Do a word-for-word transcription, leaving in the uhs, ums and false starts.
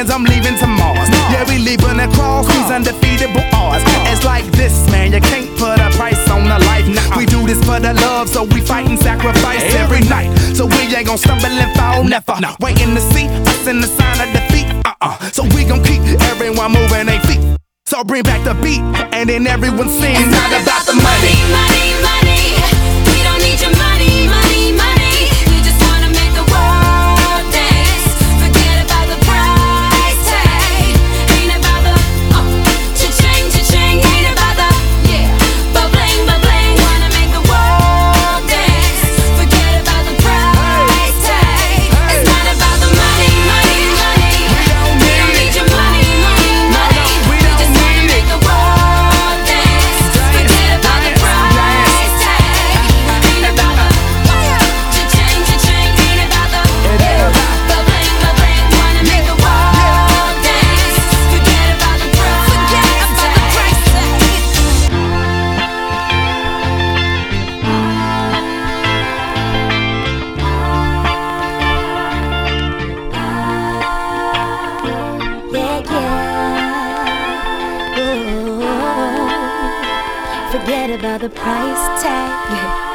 aliens, I'm leaving to Mars. Yeah, we leaving across these undefeatable odds. It's like this, man, you can't put a price on a life. Nah, we do this for the love, so we fight and sacrifice every night. So we ain't gon' stumble and fall, never. Waiting to see us in the sign of defeat. Uh-uh. So we gon' keep everyone moving their feet. So bring back the beat, and then everyone sings. It's not about the money, money, money. We don't need your money, money, money. We just wanna make the world dance. Forget about the price tag. Ain't about the uh, cha-ching, cha-ching. Ain't about the yeah, ba-bling, ba-bling. Wanna make the world dance. Forget about the price tag. It's not about the money, money, money. We don't need your money, money, money. We just wanna make the world dance. Forget about the price tag. Ain't about the cha-ching, cha-ching. Ain't about the ba-bling, ba-bling. Wanna make the world dance. Forget about the price tag. Yeah, yeah. Ooh. Forget about the price tag.